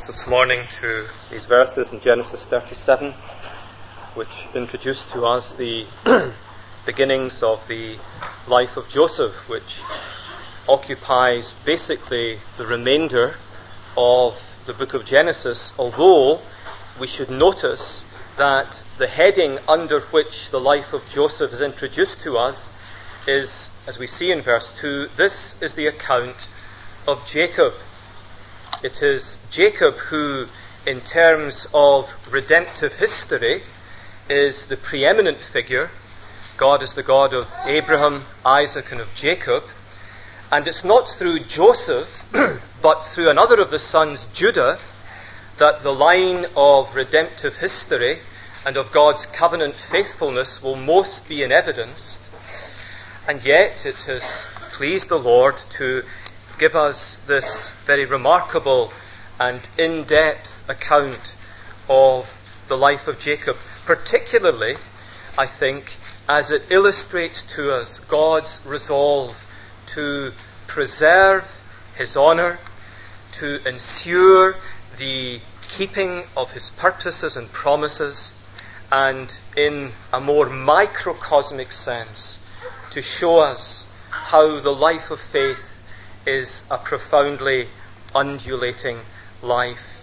focus this morning to these verses in Genesis 37, which introduce to us the beginnings of the life of Joseph, which occupies basically the remainder of the book of Genesis, although we should notice that the heading under which the life of Joseph is introduced to us is, as we see in verse 2, this is the account of Jacob. It is Jacob who, in terms of redemptive history, is the preeminent figure. God is the God of Abraham, Isaac, and of Jacob. And it's not through Joseph, but through another of the sons, Judah, that the line of redemptive history and of God's covenant faithfulness will most be in evidence. And yet it has pleased the Lord to give us this very remarkable and in-depth account of the life of Jacob, particularly, I think, as it illustrates to us God's resolve to preserve his honour, to ensure the keeping of his purposes and promises, and in a more microcosmic sense, to show us how the life of faith is a profoundly undulating life.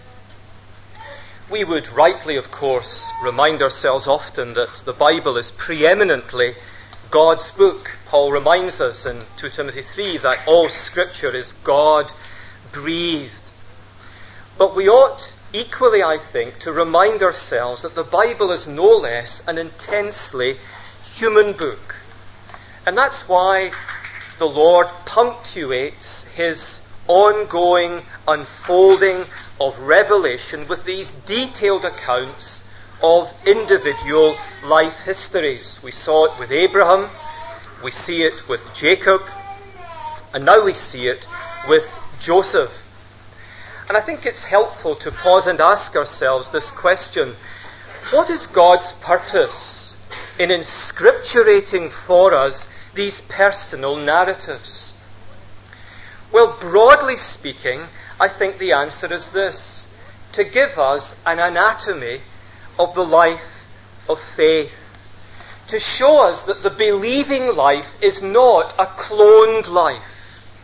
We would rightly, of course, remind ourselves often that the Bible is preeminently God's book. Paul reminds us in 2 Timothy 3 that all Scripture is God-breathed. But we ought equally, I think, to remind ourselves that the Bible is no less an intensely human book. And that's why the Lord punctuates his ongoing unfolding of revelation with these detailed accounts of individual life histories. We saw it with Abraham, we see it with Jacob, and now we see it with Joseph. And I think it's helpful to pause and ask ourselves this question: what is God's purpose in inscripturating for us these personal narratives? Well, broadly speaking, I think the answer is this: to give us an anatomy of the life of faith, to show us that the believing life is not a cloned life,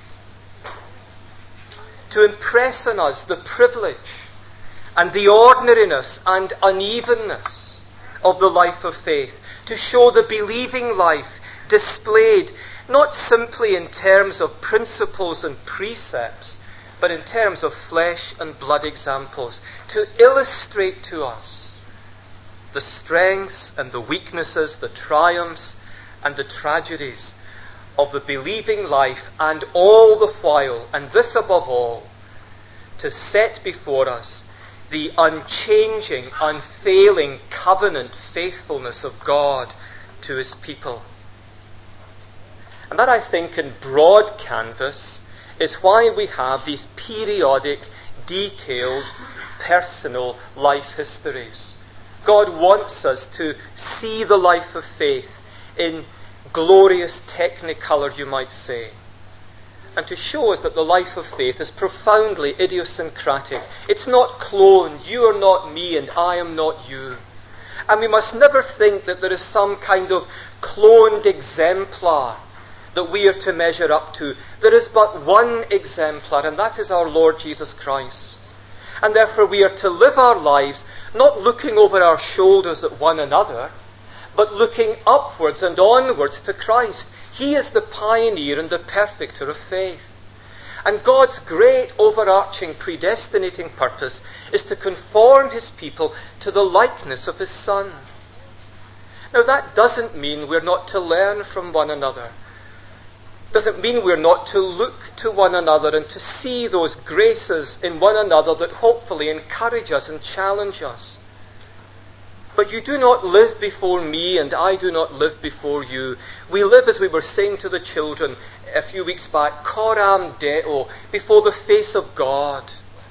to impress on us the privilege and the ordinariness and unevenness of the life of faith, to show the believing life displayed not simply in terms of principles and precepts, but in terms of flesh and blood examples, to illustrate to us the strengths and the weaknesses, the triumphs and the tragedies of the believing life, and all the while, and this above all, to set before us the unchanging, unfailing covenant faithfulness of God to his people. And that, I think, in broad canvas, is why we have these periodic, detailed, personal life histories. God wants us to see the life of faith in glorious technicolor, you might say, and to show us that the life of faith is profoundly idiosyncratic. It's not cloned. You are not me and I am not you. And we must never think that there is some kind of cloned exemplar that we are to measure up to. There is but one exemplar, and that is our Lord Jesus Christ. And therefore we are to live our lives not looking over our shoulders at one another, but looking upwards and onwards to Christ. He is the pioneer and the perfecter of faith. And God's great overarching predestinating purpose is to conform his people to the likeness of his Son. Now that doesn't mean we're not to learn from one another. Doesn't mean we're not to look to one another and to see those graces in one another that hopefully encourage us and challenge us. But you do not live before me and I do not live before you. We live, as we were saying to the children a few weeks back, coram Deo, before the face of God.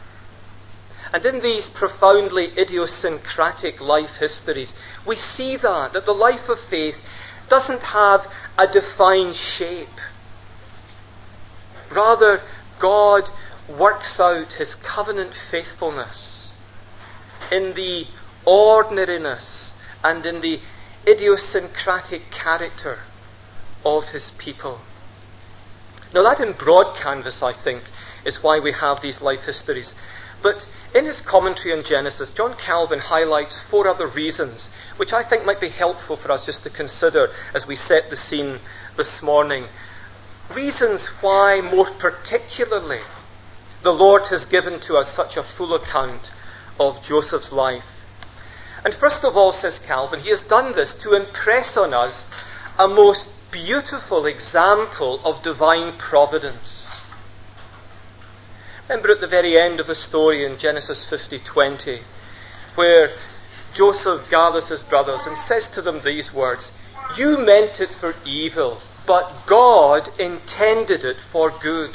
And in these profoundly idiosyncratic life histories, we see that the life of faith doesn't have a defined shape. Rather, God works out his covenant faithfulness in the ordinariness and in the idiosyncratic character of his people. Now that in broad canvas, I think, is why we have these life histories. But in his commentary on Genesis, John Calvin highlights 4 other reasons which I think might be helpful for us just to consider as we set the scene this morning. Reasons why, more particularly, the Lord has given to us such a full account of Joseph's life. And first of all, says Calvin, he has done this to impress on us a most beautiful example of divine providence. Remember at the very end of the story in Genesis 50:20, where Joseph gathers his brothers and says to them these words, "You meant it for evil, but God intended it for good."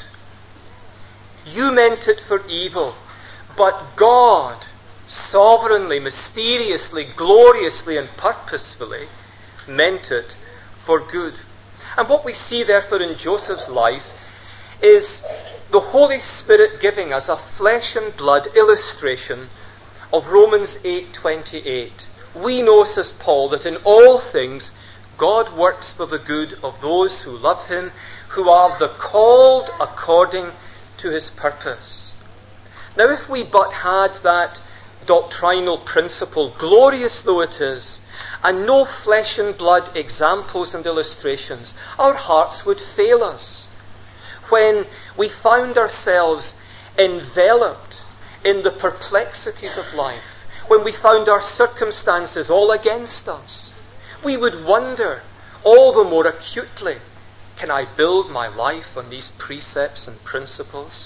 You meant it for evil, but God sovereignly, mysteriously, gloriously and purposefully meant it for good. And what we see therefore in Joseph's life is the Holy Spirit giving us a flesh and blood illustration of Romans 8:28. We know, says Paul, that in all things God works for the good of those who love him, who are the called according to his purpose. Now if we but had that doctrinal principle, glorious though it is, and no flesh and blood examples and illustrations, our hearts would fail us. When we found ourselves enveloped in the perplexities of life, when we found our circumstances all against us, we would wonder all the more acutely, can I build my life on these precepts and principles?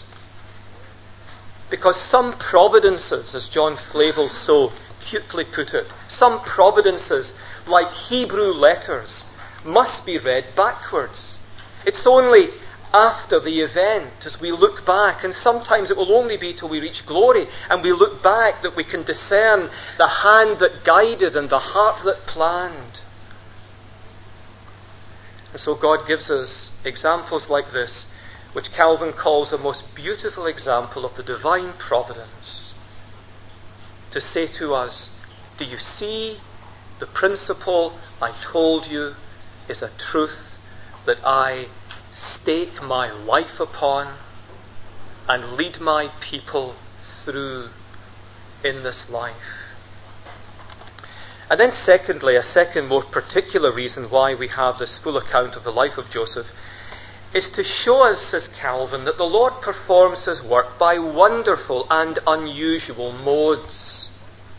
Because some providences, as John Flavel so cutely put it, some providences, like Hebrew letters, must be read backwards. It's only after the event, as we look back, and sometimes it will only be till we reach glory, and we look back that we can discern the hand that guided and the heart that planned. And so God gives us examples like this, which Calvin calls a most beautiful example of the divine providence, to say to us, do you see the principle I told you is a truth that I stake my life upon and lead my people through in this life? And then secondly, a second more particular reason why we have this full account of the life of Joseph is to show us, says Calvin, that the Lord performs his work by wonderful and unusual modes.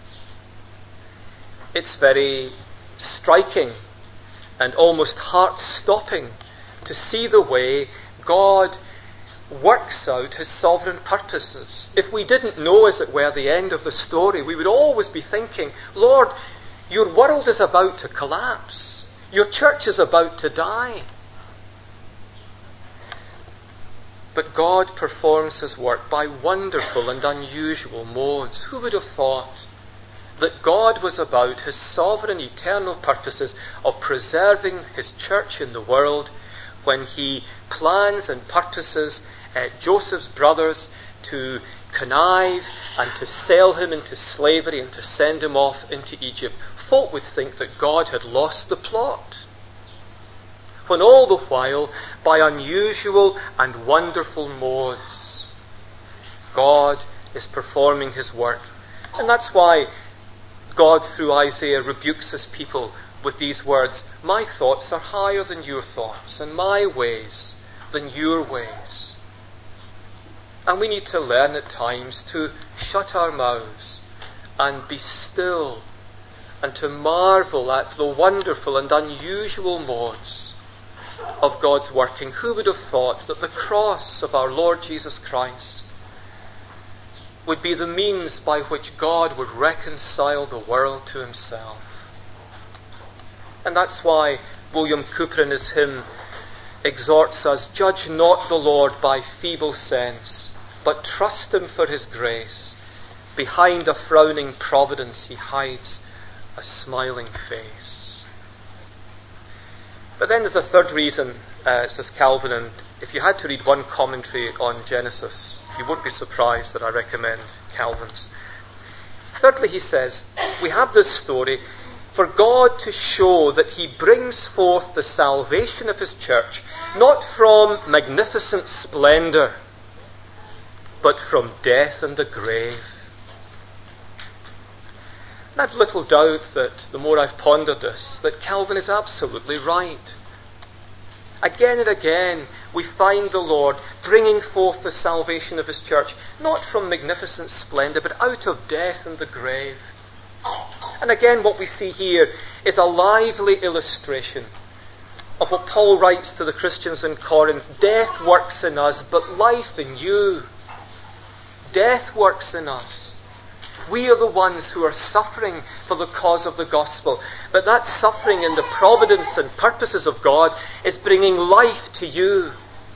It's very striking and almost heart-stopping to see the way God works out his sovereign purposes. If we didn't know, as it were, the end of the story, we would always be thinking, Lord, your world is about to collapse. Your church is about to die. But God performs his work by wonderful and unusual modes. Who would have thought that God was about his sovereign eternal purposes of preserving his church in the world when he plans and purposes Joseph's brothers to connive and to sell him into slavery and to send him off into Egypt? Folk would think that God had lost the plot, when all the while, by unusual and wonderful modes, God is performing his work. And that's why God, through Isaiah, rebukes his people with these words, my thoughts are higher than your thoughts, and my ways than your ways. And we need to learn at times to shut our mouths and be still and to marvel at the wonderful and unusual modes of God's working. Who would have thought that the cross of our Lord Jesus Christ would be the means by which God would reconcile the world to himself? And that's why William Cowper in his hymn exhorts us, judge not the Lord by feeble sense, but trust him for his grace. Behind a frowning providence he hides a smiling face. But then there's a third reason, says Calvin, and if you had to read one commentary on Genesis, you won't be surprised that I recommend Calvin's. Thirdly, he says, we have this story for God to show that he brings forth the salvation of his church, not from magnificent splendour, but from death and the grave. And I've little doubt that the more I've pondered this, that Calvin is absolutely right. Again and again, we find the Lord bringing forth the salvation of his church, not from magnificent splendour, but out of death and the grave. And again, what we see here is a lively illustration of what Paul writes to the Christians in Corinth. Death works in us, but life in you. Death works in us. We are the ones who are suffering for the cause of the gospel. But that suffering in the providence and purposes of God is bringing life to you.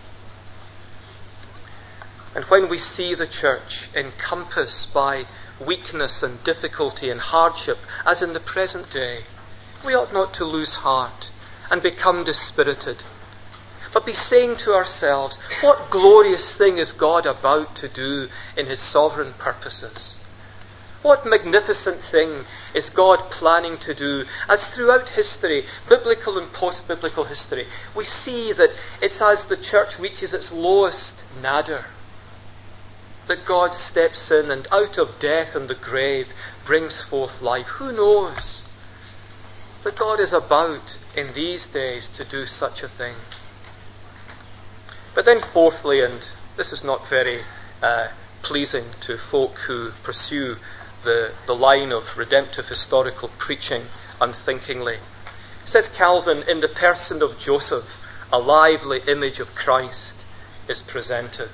And when we see the church encompassed by weakness and difficulty and hardship, as in the present day, we ought not to lose heart and become dispirited, but be saying to ourselves, what glorious thing is God about to do in his sovereign purposes? What magnificent thing is God planning to do? As throughout history, biblical and post-biblical history, we see that it's as the church reaches its lowest nadir that God steps in and out of death and the grave brings forth life. Who knows that God is about in these days to do such a thing? But then fourthly, and this is not very pleasing to folk who pursue the line of redemptive historical preaching unthinkingly, says Calvin, in the person of Joseph, a lively image of Christ is presented.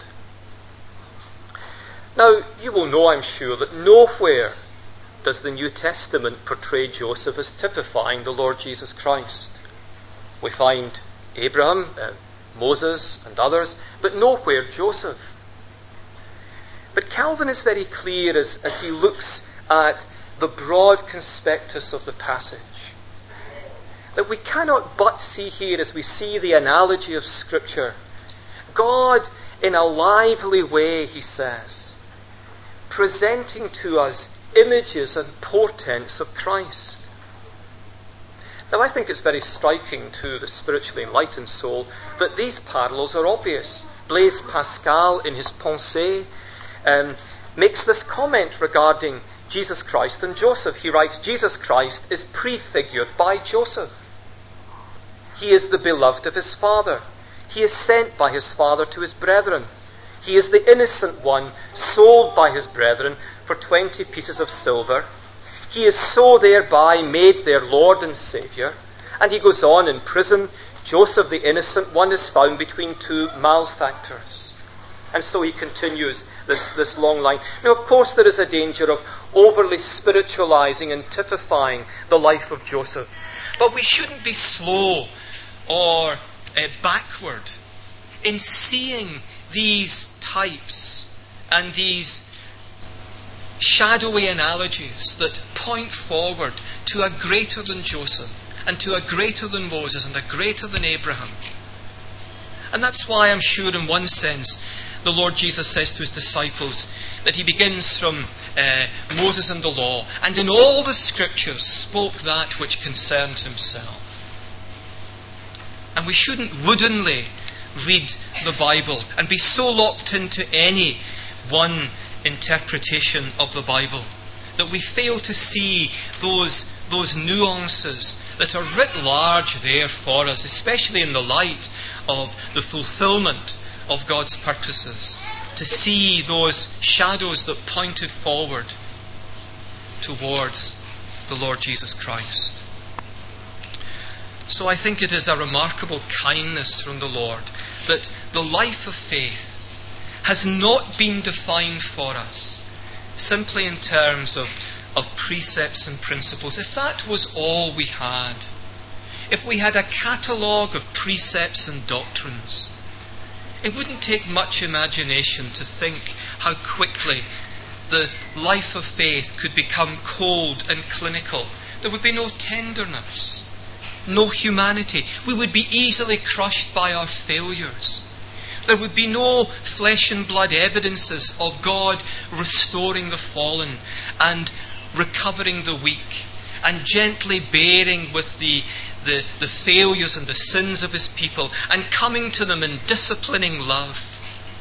Now, you will know, I'm sure, that nowhere does the New Testament portray Joseph as typifying the Lord Jesus Christ. We find Abraham, Moses and others, but nowhere Joseph. But Calvin is very clear as he looks at the broad conspectus of the passage, that we cannot but see here, as we see the analogy of Scripture, God in a lively way, he says, presenting to us images and portents of Christ. Now, I think it's very striking to the spiritually enlightened soul that these parallels are obvious. Blaise Pascal, in his Pensées, makes this comment regarding Jesus Christ and Joseph. He writes, Jesus Christ is prefigured by Joseph. He is the beloved of his father. He is sent by his father to his brethren. He is the innocent one sold by his brethren for 20 pieces of silver. He is so thereby made their Lord and Saviour. And he goes on, in prison, Joseph the innocent one is found between two malefactors. And so he continues this long line. Now, of course, there is a danger of overly spiritualizing and typifying the life of Joseph. But we shouldn't be slow or backward in seeing these types and these shadowy analogies that point forward to a greater than Joseph and to a greater than Moses and a greater than Abraham. And that's why I'm sure in one sense the Lord Jesus says to his disciples that he begins from Moses and the law, and in all the scriptures spoke that which concerned himself. And we shouldn't woodenly read the Bible and be so locked into any one interpretation of the Bible that we fail to see those nuances that are writ large there for us, especially in the light of the fulfillment of God's purposes, to see those shadows that pointed forward towards the Lord Jesus Christ. So I think it is a remarkable kindness from the Lord that the life of faith has not been defined for us simply in terms of precepts and principles. If that was all we had, if we had a catalogue of precepts and doctrines, it wouldn't take much imagination to think how quickly the life of faith could become cold and clinical. There would be no tenderness, no humanity. We would be easily crushed by our failures. There would be no flesh and blood evidences of God restoring the fallen and recovering the weak and gently bearing with the failures and the sins of his people and coming to them in disciplining love.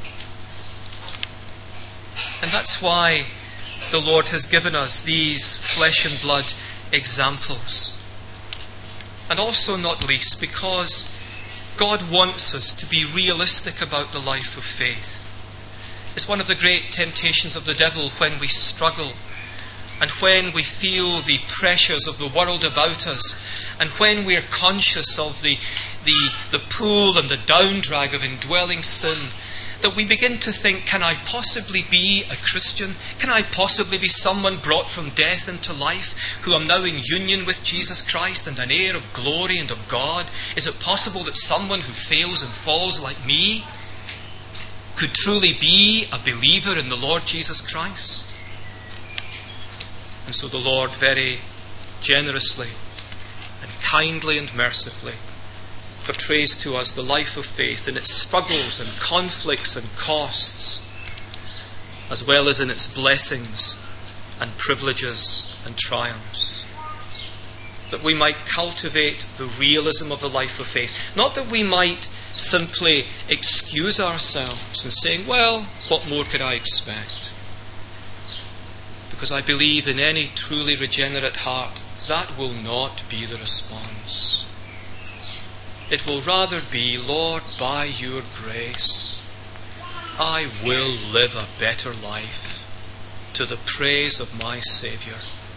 And that's why the Lord has given us these flesh and blood examples. And also, not least, because God wants us to be realistic about the life of faith. It's one of the great temptations of the devil when we struggle and when we feel the pressures of the world about us and when we are conscious of the pull and the downdrag of indwelling sin, that we begin to think, can I possibly be a Christian? Can I possibly be someone brought from death into life, who am now in union with Jesus Christ and an heir of glory and of God? Is it possible that someone who fails and falls like me could truly be a believer in the Lord Jesus Christ? And so the Lord very generously and kindly and mercifully portrays to us the life of faith in its struggles and conflicts and costs, as well as in its blessings and privileges and triumphs. That we might cultivate the realism of the life of faith. Not that we might simply excuse ourselves and saying, well, what more could I expect? Because I believe in any truly regenerate heart, that will not be the response. It will rather be, Lord, by your grace, I will live a better life to the praise of my Saviour.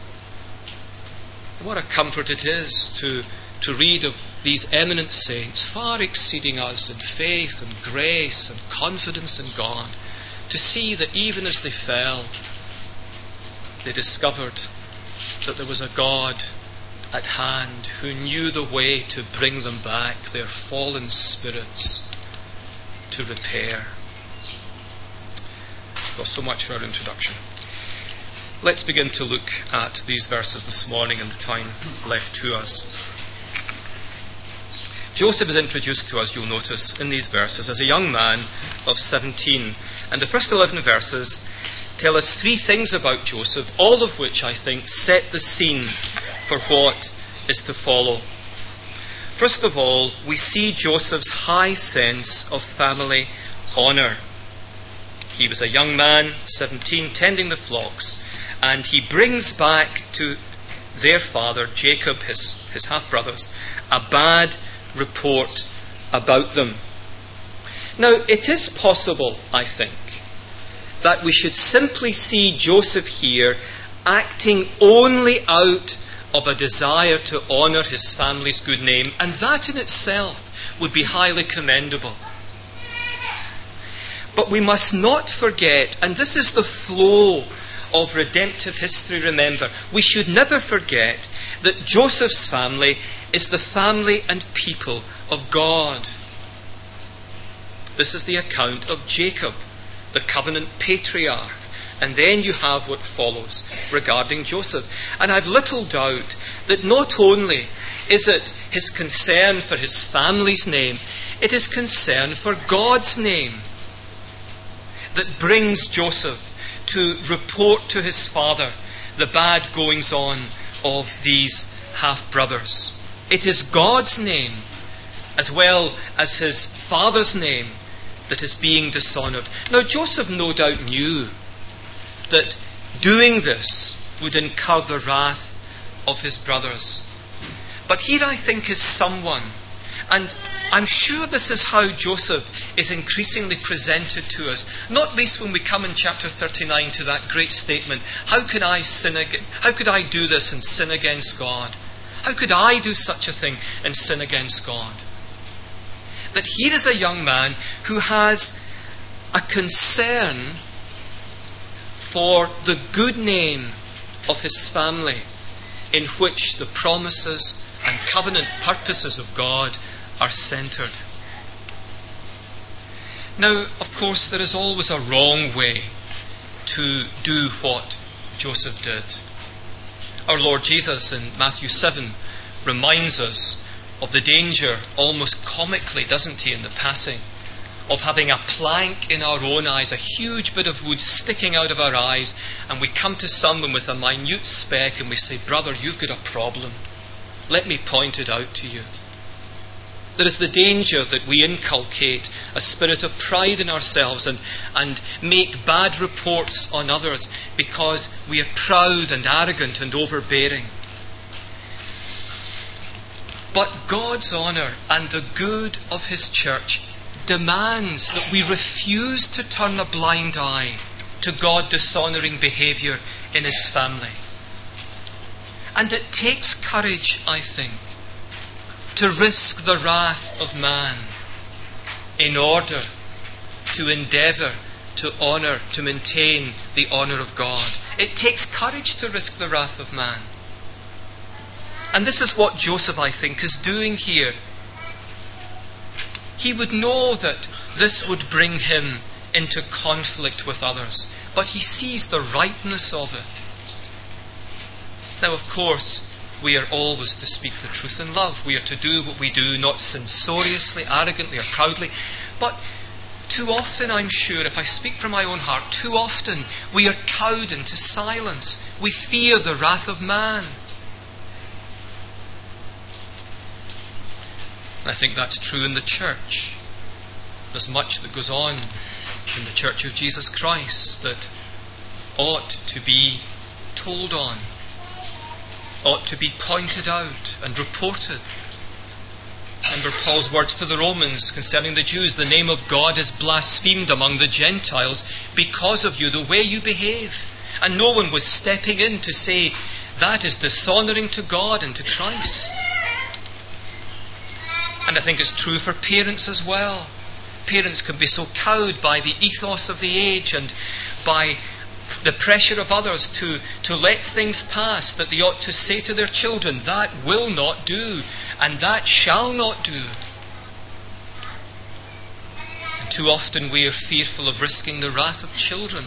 What a comfort it is to read of these eminent saints, far exceeding us in faith and grace and confidence in God, to see that even as they fell, they discovered that there was a God at hand who knew the way to bring them back, their fallen spirits, to repair. Well, so much for our introduction. Let's begin to look at these verses this morning in the time left to us. Joseph is introduced to us, you'll notice, in these verses as a young man of 17. And the first 11 verses tell us three things about Joseph, all of which, I think, set the scene for what is to follow. First of all, we see Joseph's high sense of family honour. He was a young man, 17, tending the flocks, and he brings back to their father, Jacob, his half-brothers, a bad report about them. Now, it is possible, I think, that we should simply see Joseph here acting only out of a desire to honour his family's good name, and that in itself would be highly commendable. But we must not forget, and this is the flow of redemptive history, remember, we should never forget that Joseph's family is the family and people of God. This is the account of Jacob, the covenant patriarch. And then you have what follows regarding Joseph. And I've little doubt that not only is it his concern for his family's name, it is concern for God's name that brings Joseph to report to his father the bad goings on of these half-brothers. It is God's name, as well as his father's name, that is being dishonoured. Now, Joseph no doubt knew that doing this would incur the wrath of his brothers. But here I think is someone, and I'm sure this is how Joseph is increasingly presented to us, not least when we come in chapter 39 to that great statement, how could I do this and sin against God? How could I do such a thing and sin against God? That here is a young man who has a concern for the good name of his family, in which the promises and covenant purposes of God are centred. Now, of course, there is always a wrong way to do what Joseph did. Our Lord Jesus in Matthew 7 reminds us of the danger, almost comically, doesn't he, in the passing of having a plank in our own eyes, a huge bit of wood sticking out of our eyes, and we come to someone with a minute speck and we say, "Brother, you've got a problem. Let me point it out to you." There is the danger that we inculcate a spirit of pride in ourselves and make bad reports on others because we are proud and arrogant and overbearing. But God's honour and the good of His church demands that we refuse to turn a blind eye to God-dishonouring behaviour in His family. And it takes courage, I think, to risk the wrath of man in order to endeavour to honour, to maintain the honour of God. It takes courage to risk the wrath of man. And this is what Joseph, I think, is doing here. He would know that this would bring him into conflict with others, but he sees the rightness of it. Now, of course, we are always to speak the truth in love. We are to do what we do, not censoriously, arrogantly, or proudly. But too often, I'm sure, if I speak from my own heart, too often we are cowed into silence. We fear the wrath of man. And I think that's true in the church. There's much that goes on in the Church of Jesus Christ that ought to be told on, ought to be pointed out and reported. Remember Paul's words to the Romans concerning the Jews: "The name of God is blasphemed among the Gentiles because of you, the way you behave." And no one was stepping in to say, that is dishonouring to God and to Christ. And I think it's true for parents as well. Parents can be so cowed by the ethos of the age and by the pressure of others to let things pass that they ought to say to their children, "That will not do, and that shall not do." And too often we are fearful of risking the wrath of children.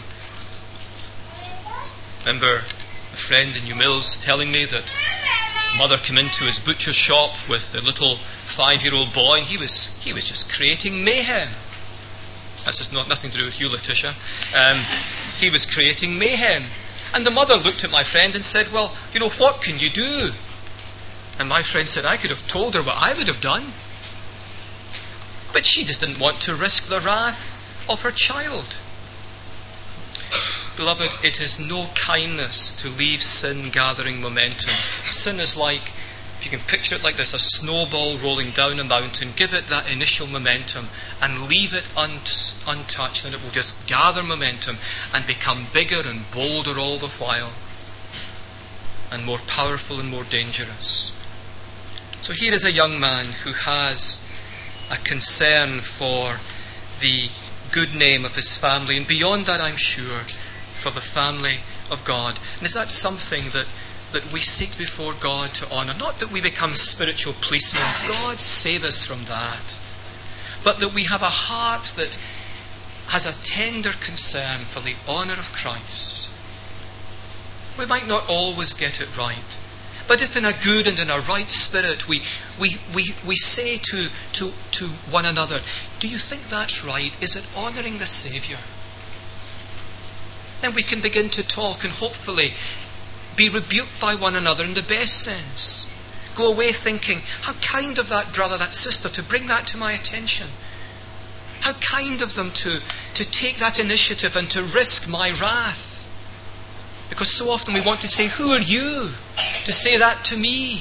Remember a friend in New Mills telling me that mother came into his butcher's shop with a little 5-year-old boy, and he was just creating mayhem. That's just nothing to do with you, Letitia. He was creating mayhem. And the mother looked at my friend and said, "Well, what can you do?" And my friend said, "I could have told her what I would have done." But she just didn't want to risk the wrath of her child. Beloved, it is no kindness to leave sin gathering momentum. Sin is like, if you can picture it like this, a snowball rolling down a mountain. Give it that initial momentum and leave it untouched, and it will just gather momentum and become bigger and bolder all the while, and more powerful and more dangerous. So here is a young man who has a concern for the good name of his family, and beyond that, I'm sure, for the family of God. And is that something that we seek before God to honour? Not that we become spiritual policemen, God save us from that, but that we have a heart that has a tender concern for the honour of Christ. We might not always get it right, but if in a good and in a right spirit we say to one another, "Do you think that's right? Is it honouring the Saviour?" Then we can begin to talk and hopefully be rebuked by one another in the best sense. Go away thinking, how kind of that brother, that sister, to bring that to my attention. How kind of them to take that initiative and to risk my wrath. Because so often we want to say, "Who are you to say that to me?"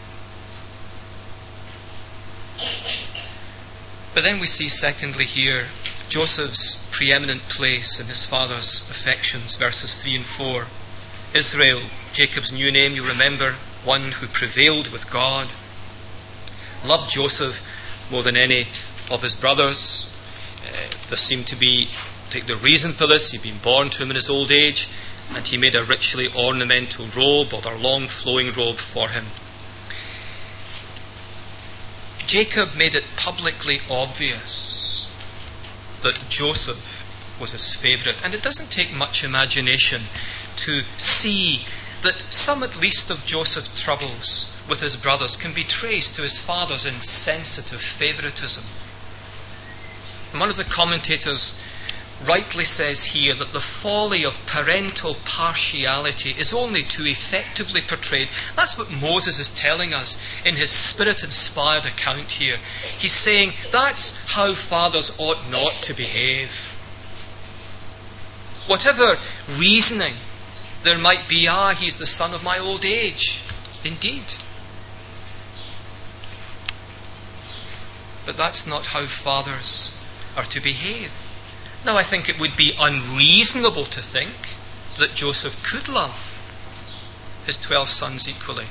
But then we see secondly here Joseph's preeminent place in his father's affections, verses 3 and 4. Israel, Jacob's new name, you remember, one who prevailed with God, loved Joseph more than any of his brothers. There seemed to be the reason for this. He'd been born to him in his old age, and he made a richly ornamental robe, or a long flowing robe, for him. Jacob made it publicly obvious that Joseph was his favourite, and it doesn't take much imagination to see that some at least of Joseph's troubles with his brothers can be traced to his father's insensitive favouritism. And one of the commentators rightly says here that the folly of parental partiality is only too effectively portrayed. That's what Moses is telling us in his Spirit-inspired account here. He's saying that's how fathers ought not to behave. Whatever reasoning there might be, he's the son of my old age. Indeed. But that's not how fathers are to behave. Now, I think it would be unreasonable to think that Joseph could love his 12 sons equally.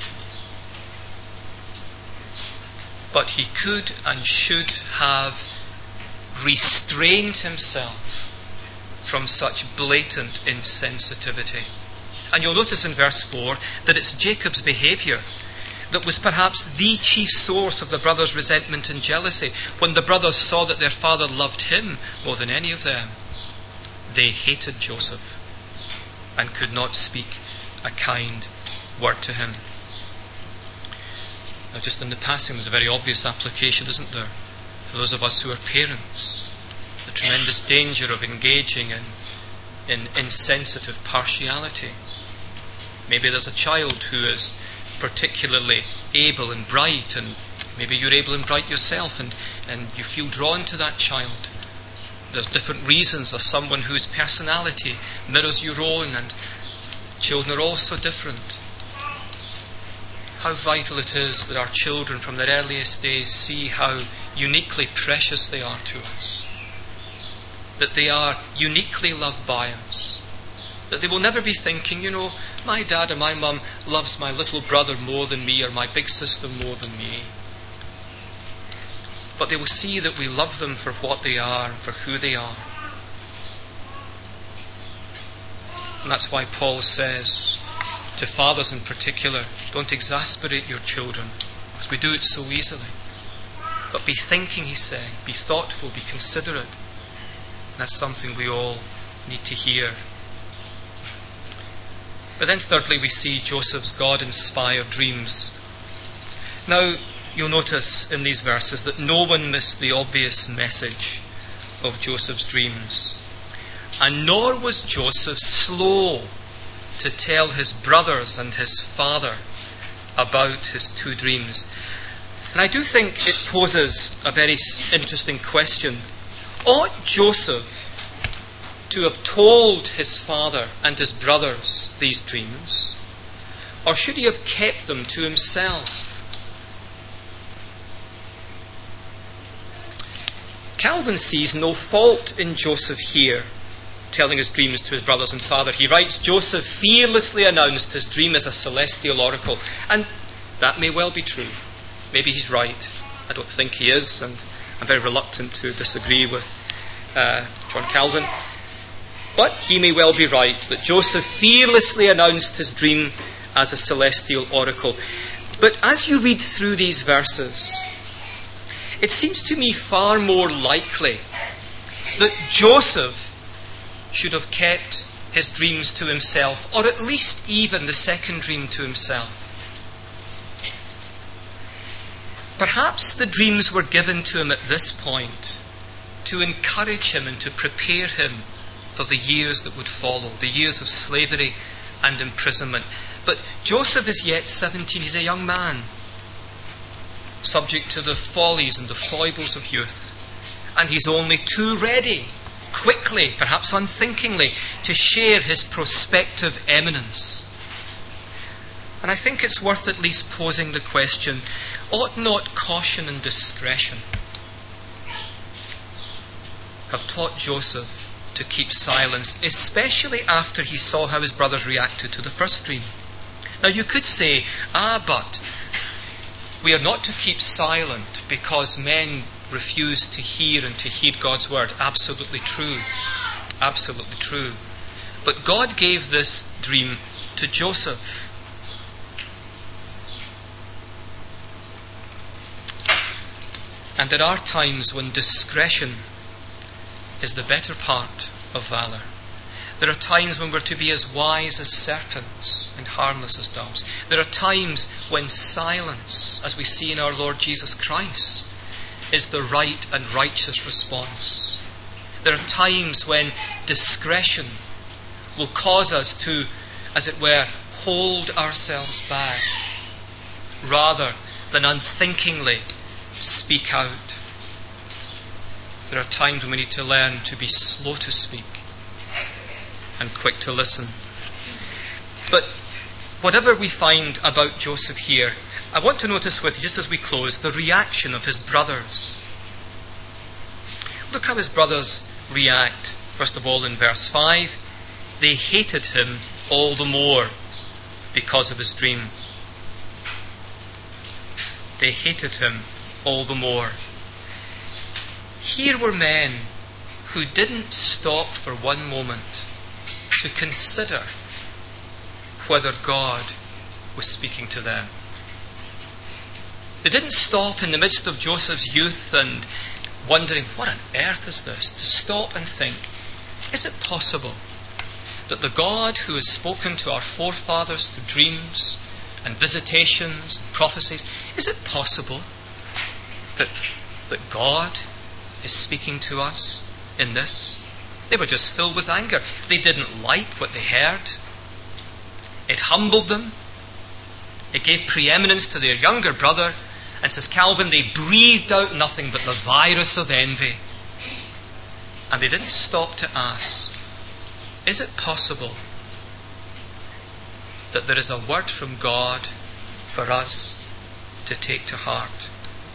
But he could and should have restrained himself from such blatant insensitivity. And you'll notice in verse 4 that it's Jacob's behaviour that was perhaps the chief source of the brothers' resentment and jealousy. When the brothers saw that their father loved him more than any of them, they hated Joseph and could not speak a kind word to him. Now, just in the passing, there's a very obvious application, isn't there, for those of us who are parents? The tremendous danger of engaging in insensitive partiality. Maybe there's a child who is particularly able and bright, and maybe you're able and bright yourself, and you feel drawn to that child. There's different reasons. There's someone whose personality mirrors your own, and children are all so different. How vital it is that our children from their earliest days see how uniquely precious they are to us, that they are uniquely loved by us, that they will never be thinking, my dad or my mum loves my little brother more than me, or my big sister more than me. But they will see that we love them for what they are and for who they are. And that's why Paul says to fathers in particular, don't exasperate your children, because we do it so easily. But be thinking, he's saying, be thoughtful, be considerate. And that's something we all need to hear. But then thirdly, we see Joseph's God-inspired dreams. Now, you'll notice in these verses that no one missed the obvious message of Joseph's dreams. And nor was Joseph slow to tell his brothers and his father about his two dreams. And I do think it poses a very interesting question. Ought Joseph to have told his father and his brothers these dreams, or should he have kept them to himself? Calvin sees no fault in Joseph here telling his dreams to his brothers and father. He writes, Joseph fearlessly announced his dream as a celestial oracle. And that may well be true. Maybe he's right. I don't think he is, and I'm very reluctant to disagree with John Calvin. But he may well be right that Joseph fearlessly announced his dream as a celestial oracle. But as you read through these verses, it seems to me far more likely that Joseph should have kept his dreams to himself, or at least even the second dream to himself. Perhaps the dreams were given to him at this point to encourage him and to prepare him for the years that would follow, the years of slavery and imprisonment. But Joseph is yet 17, he's a young man, subject to the follies and the foibles of youth, and he's only too ready, quickly, perhaps unthinkingly, to share his prospective eminence. And I think it's worth at least posing the question, ought not caution and discretion have taught Joseph to keep silence, especially after he saw how his brothers reacted to the first dream? Now you could say, but we are not to keep silent because men refuse to hear and to heed God's word. Absolutely true. Absolutely true. But God gave this dream to Joseph. And there are times when discretion is the better part of valour. There are times when we're to be as wise as serpents and harmless as doves. There are times when silence, as we see in our Lord Jesus Christ, is the right and righteous response. There are times when discretion will cause us to, as it were, hold ourselves back rather than unthinkingly speak out. There are times when we need to learn to be slow to speak and quick to listen. But whatever we find about Joseph here, I want to notice with you, just as we close, the reaction of his brothers. Look how his brothers react. First of all, in verse 5, they hated him all the more because of his dream. They hated him all the more. Here were men who didn't stop for one moment to consider whether God was speaking to them. They didn't stop in the midst of Joseph's youth and wondering, what on earth is this? To stop and think, is it possible that the God who has spoken to our forefathers through dreams and visitations and prophecies, is it possible that God is speaking to us in this? They were just filled with anger. They didn't like what they heard. It humbled them. It gave preeminence to their younger brother. And says Calvin, they breathed out nothing but the virus of envy. And they didn't stop to ask, is it possible that there is a word from God for us to take to heart?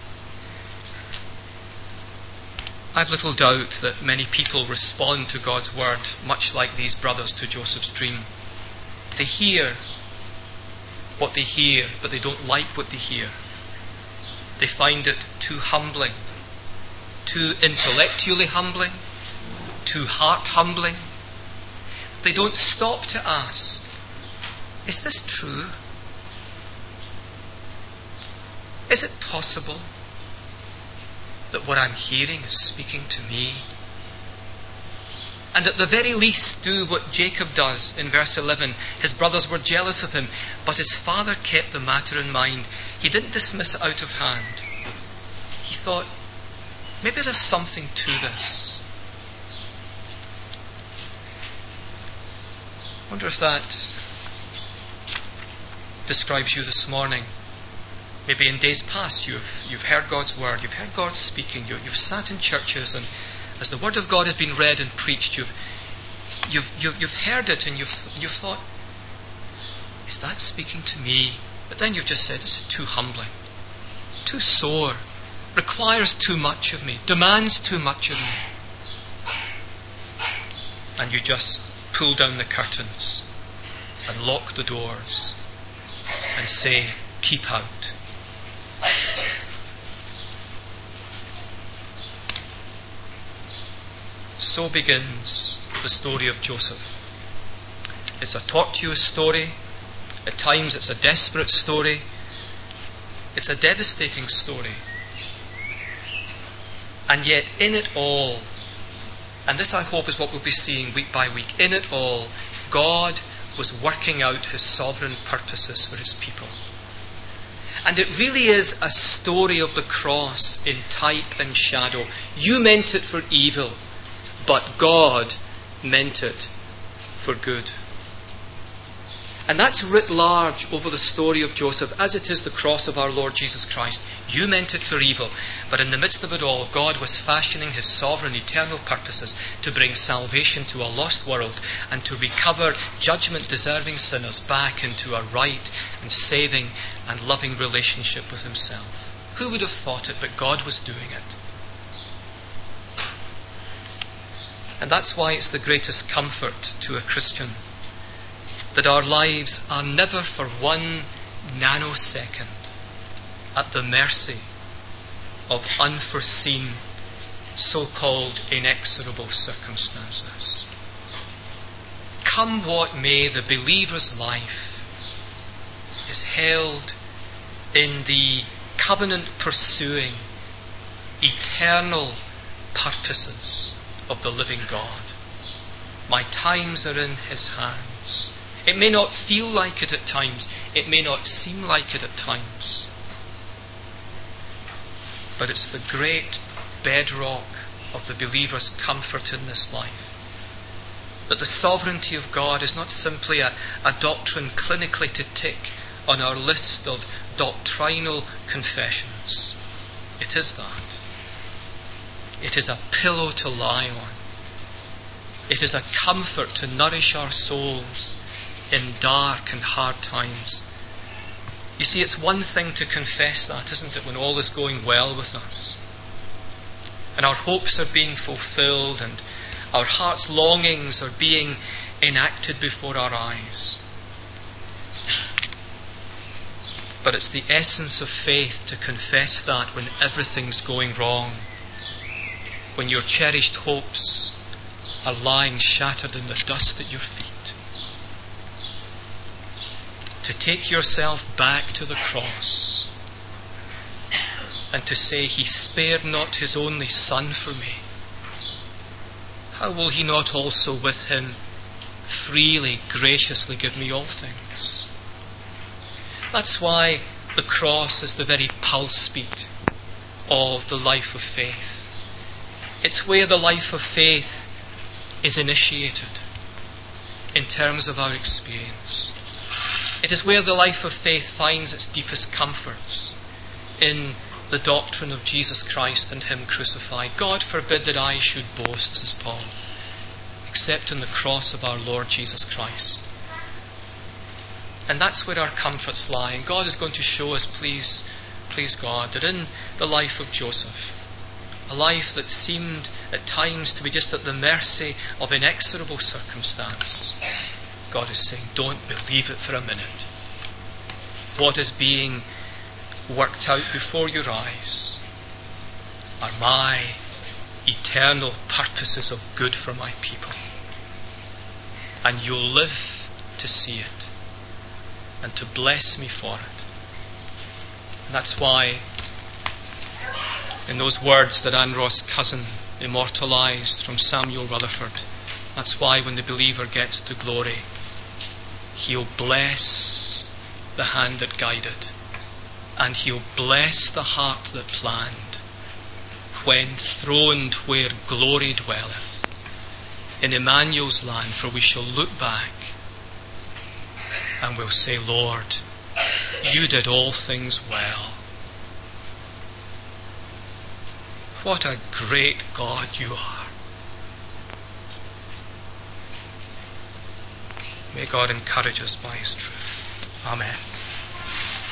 I've little doubt that many people respond to God's word much like these brothers to Joseph's dream. They hear what they hear, but they don't like what they hear. They find it too humbling, too intellectually humbling, too heart humbling. They don't stop to ask, is this true? Is it possible that what I'm hearing is speaking to me? And at the very least do what Jacob does in verse 11. His brothers were jealous of him, but his father kept the matter in mind. He didn't dismiss it out of hand. He thought, maybe there's something to this. I wonder if that describes you this morning. Maybe in days past you've heard God's word, you've heard God speaking, you've sat in churches, and as the word of God has been read and preached, you've heard it and you've thought, is that speaking to me? But then you've just said, this is too humbling, too sore, requires too much of me, demands too much of me. And you just pull down the curtains and lock the doors and say, keep out. So begins the story of Joseph. It's a tortuous story. At times it's a desperate story. It's a devastating story. And yet in it all, and this I hope is what we'll be seeing week by week, in it all, God was working out his sovereign purposes for his people. And it really is a story of the cross in type and shadow. You meant it for evil, but God meant it for good. And that's writ large over the story of Joseph, as it is the cross of our Lord Jesus Christ. You meant it for evil, but in the midst of it all, God was fashioning his sovereign eternal purposes to bring salvation to a lost world and to recover judgment-deserving sinners back into a right and saving and loving relationship with himself. Who would have thought it, but God was doing it. And that's why it's the greatest comfort to a Christian that our lives are never for 1 nanosecond at the mercy of unforeseen, so-called inexorable circumstances. Come what may, the believer's life is held in the covenant-pursuing, eternal purposes of the living God. My times are in his hands. It may not feel like it at times. It may not seem like it at times. but it's the great bedrock of the believer's comfort in this life. That the sovereignty of God is not simply a doctrine clinically to tick on our list of doctrinal confessions. It is that. It is a pillow to lie on. It is a comfort to nourish our souls in dark and hard times. You see, it's one thing to confess that, isn't it, when all is going well with us, and our hopes are being fulfilled, and our heart's longings are being enacted before our eyes. But it's the essence of faith to confess that when everything's going wrong, when your cherished hopes are lying shattered in the dust at your feet. To take yourself back to the cross and to say, He spared not His only Son for me. How will He not also with Him freely, graciously give me all things? That's why the cross is the very pulse beat of the life of faith. It's where the life of faith is initiated in terms of our experience. It is where the life of faith finds its deepest comforts in the doctrine of Jesus Christ and Him crucified. God forbid that I should boast, says Paul, except in the cross of our Lord Jesus Christ. And that's where our comforts lie. And God is going to show us, please God, that in the life of Joseph, a life that seemed at times to be just at the mercy of inexorable circumstance, God is saying, don't believe it for a minute. What is being worked out before your eyes are my eternal purposes of good for my people. And you'll live to see it and to bless me for it. And that's why in those words that Anne Ross Cousin immortalised from Samuel Rutherford, that's why when the believer gets to glory, he'll bless the hand that guided, and he'll bless the heart that planned, when throned where glory dwelleth, in Emmanuel's land, for we shall look back and we'll say, Lord, you did all things well. What a great God you are. May God encourage us by His truth. Amen.